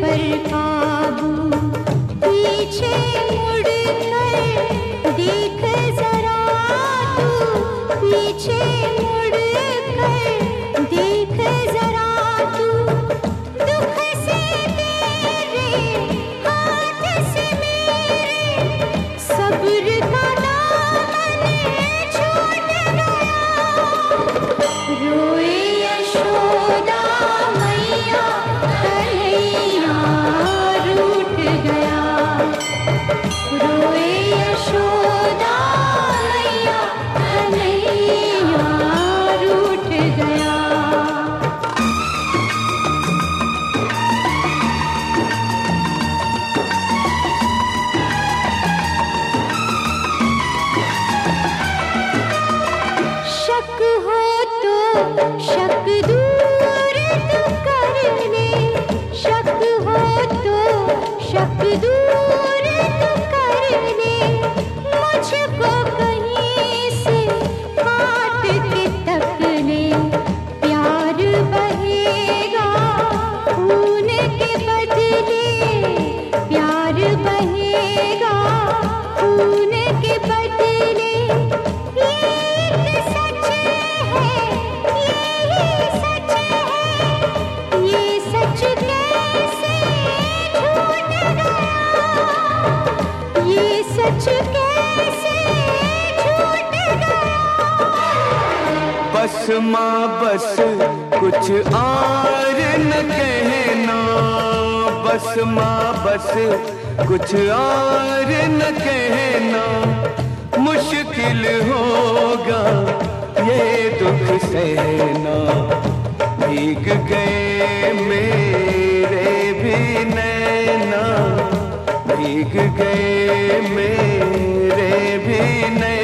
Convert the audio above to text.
पर काबू, पीछे मुड़ कर देख जरा तू, पीछे मुड़ कर देख जरा तू, दुख से तेरे हाथ से मेरे सब्र का दामन छूट गया। रोए यशोदा मैया कन्हैया रूठ गया, रोए यशोदा मैया कन्हैया रूठ गया। शक हो तो शक दूर तू कर ले, शक हो तो शक दूर तू कर ले, मुझको कहीं से काट के तक ले, प्यार बहेगा खून के बदले, प्यार बहेगा खून के बदले, ये सच है, ये सच है, ये सच कैसे झूठ गया, ये सच कैसे झूठ गया। बस माँ बस कुछ और न कहना, बस माँ बस कुछ और न कहना, मुश्किल होगा ये दुख सहना। भीग गए मेरे भी नैना, भीग गए मेरे भी नैना।